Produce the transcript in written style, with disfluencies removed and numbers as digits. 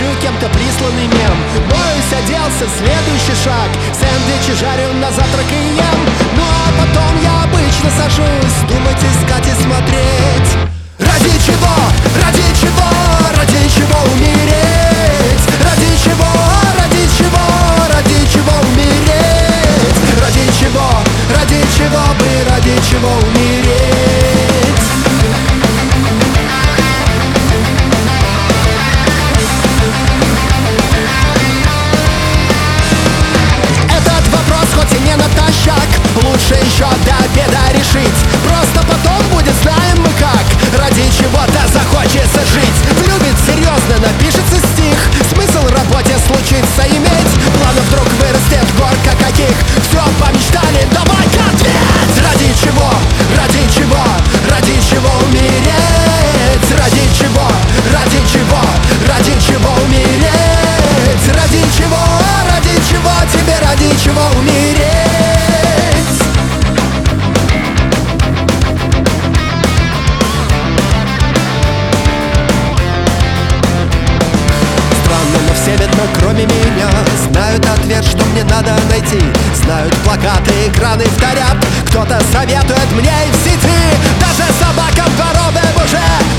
кем-то присланный мем. Моюсь, оделся, следующий шаг. Сэндвичи жарю на завтрак и ем. Ну а потом я обычно сажусь думать, искать и смотреть. Ради чего, ради чего, ради чего умереть? Ради чего, ради чего, ради чего умереть? Ради чего бы, ради чего умереть? Этот вопрос хоть и не натощак, лучше еще до обеда решить. Просто потом будет, знаем мы как. Ради чего-то захочется жить. Влюбит серьезно, напишется стих. Смысл в работе случится иметь. Планов вдруг вырастет горка каких. Все помечтали, давай-ка ответ. Ради чего, ради чего, ради чего умереть? Ради чего, ради чего, ради чего умереть? Ради чего тебе, ради чего умереть? Странно, но все видно, кроме меня, знают ответ, что мне надо найти. Знают плакаты, экраны вторят. Кто-то советует мне и в сети. Даже собака в коробе уже